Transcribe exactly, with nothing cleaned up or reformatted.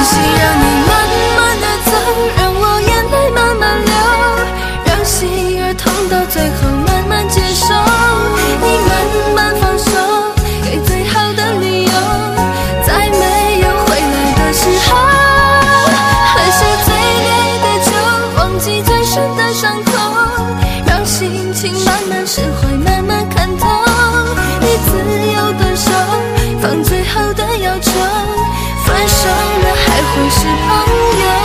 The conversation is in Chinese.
息让你慢慢的走，让我眼泪慢慢流，让心儿痛到最后慢慢接受，你慢慢放手，给最好的理由，在没有回来的时候，喝下最烈的酒，忘记最深的伤口，让心情慢慢释怀，慢慢看透，你自由的手，放最后的要求，分手了还会是朋友。